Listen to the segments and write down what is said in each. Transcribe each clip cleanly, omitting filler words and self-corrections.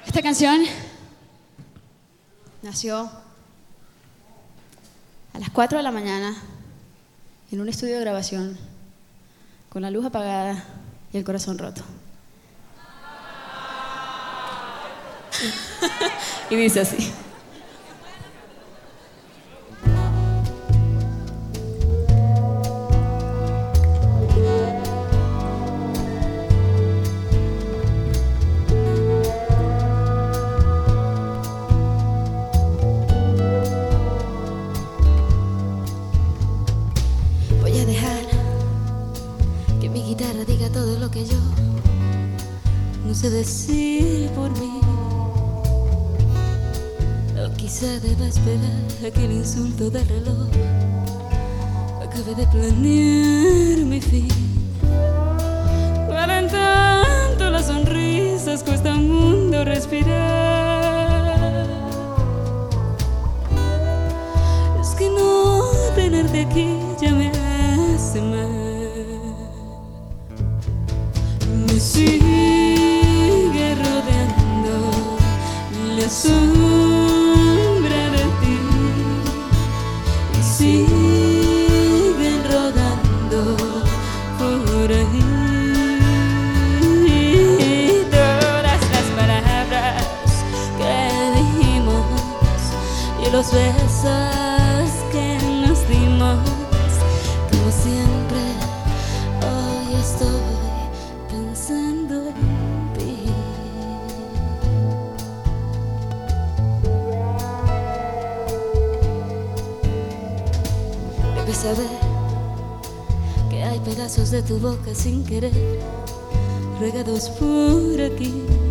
Esta canción nació a las 4 de la mañana en un estudio de grabación con la luz apagada y el corazón roto. Y dice así. Voy a dejar que mi guitarra diga todo lo que yo no sé decir por mí. O quizá deba esperar a que el insulto del reloj acabe de planear mi fin. Valen tanto las sonrisas, cuesta un mundo respirar. Es que no tenerte aquí ya me hace mal. Me sigue rodeando la sombra de ti y siguen rodando por ahí todas las palabras que dijimos y los besos que nos dimos. Como siempre, hoy estoy pensando en ti. Debes saber que hay pedazos de tu boca sin querer regados por aquí,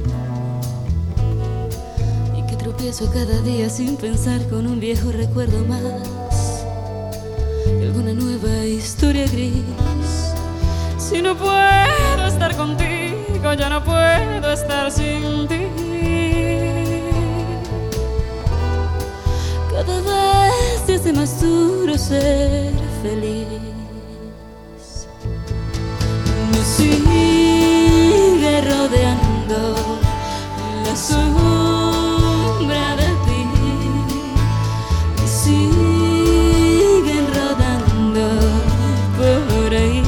y que tropiezo cada día sin pensar con un viejo recuerdo más de alguna nueva historia gris. Si no puedo estar contigo, ya no puedo estar sin ti. Cada vez se hace más duro ser feliz. Me sigue rodeando la sombra de ti y siguen rodando por ahí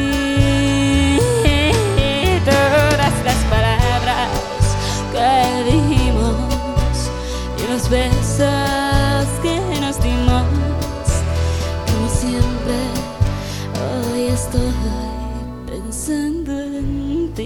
todas las palabras que dijimos y los besos que nos dimos. Como siempre, hoy estoy pensando en ti.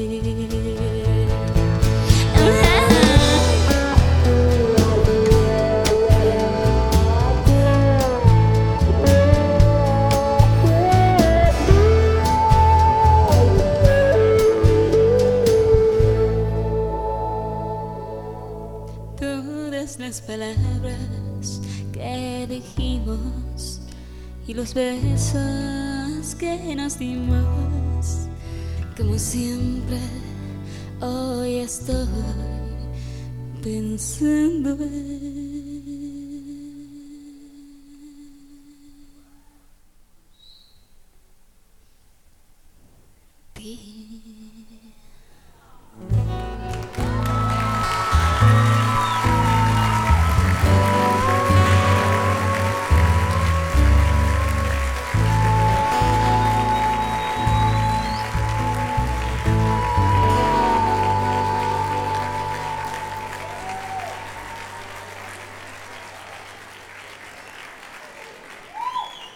Todas las palabras que dijimos y los besos que nos dimos. Como siempre, hoy estoy pensando en